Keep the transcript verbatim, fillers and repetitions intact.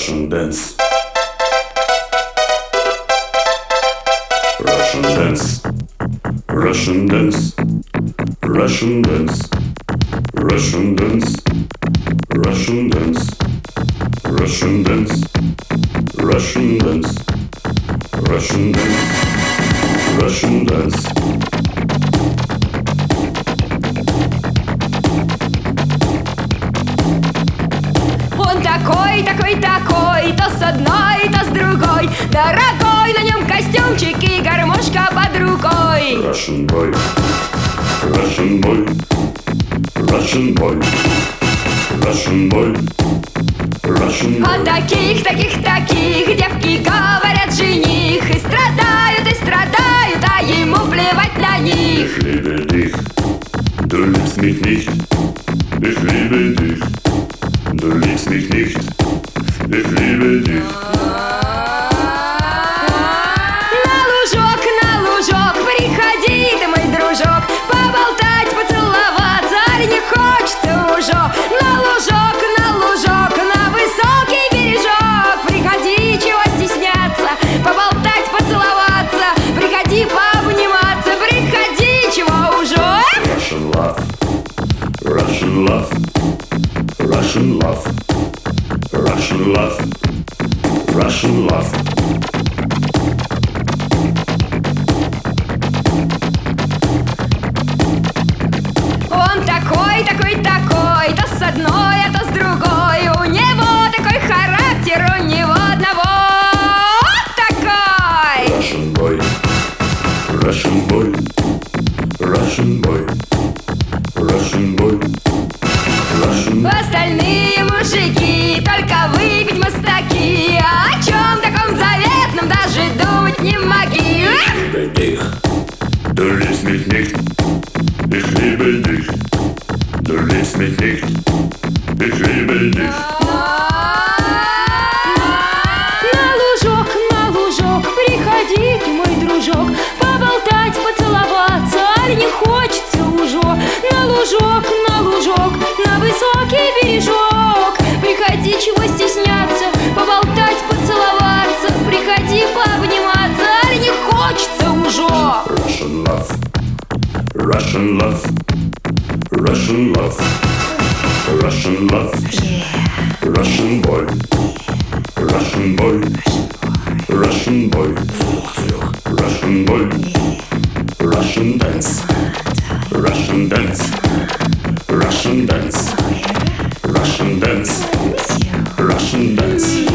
Russian dance. Russian dance. Russian dance. Russian dance. Russian dance. Russian dance. Russian dance. Russian dance. Russian dance. Russian dance. Он такой, такой, такой, то с одной, то с другой. Дорогой, на нем костюмчик и гармошка под рукой. Russian boy, Russian boy, Russian boy, Russian boy, Russian boy. О таких, таких, таких девки говорят жених. И страдают, и страдают, а ему плевать на них. Ich liebe dich, du liebst mich nicht. Ich liebe dich, du liebst mich nicht. Ich liebe dich. На лужок, на лужок, приходи ты, мой дружок, поболтать, поцеловаться, али не хочется уже. На лужок, на лужок, на высокий бережок, приходи, чего стесняться, поболтать, поцеловаться, приходи пообниматься, приходи, чего уже. Russian love, Russian love, Russian love, Russian love, Russian love. Он такой, такой, такой, то с одной, а то с другой. У него такой характер, у него одного такой. Russian boy, Russian boy, Russian boy, Russian boy, Russian boy. Остальные мужики только выпить мастаки. А о чем таком заветном даже думать не моги. Liebe dich, du liebst mich nicht. Ich liebe dich, du liebst mich nicht. Ich liebe dich. На лужок, на лужок, приходи ты, мой дружок, поболтать, поцеловаться, али не хочется уже. На лужок, на лужок, на высокий бережок, приходи, чего стесняться, поболтать, поцеловаться, приходи пообниматься, али не хочется уже. Russian love, Russian love, Russian love, Russian love, Russian boy, Russian boy, Russian boy, Russian boy, Russian dance, Russian dance, Russian dance, Russian dance, Russian dance.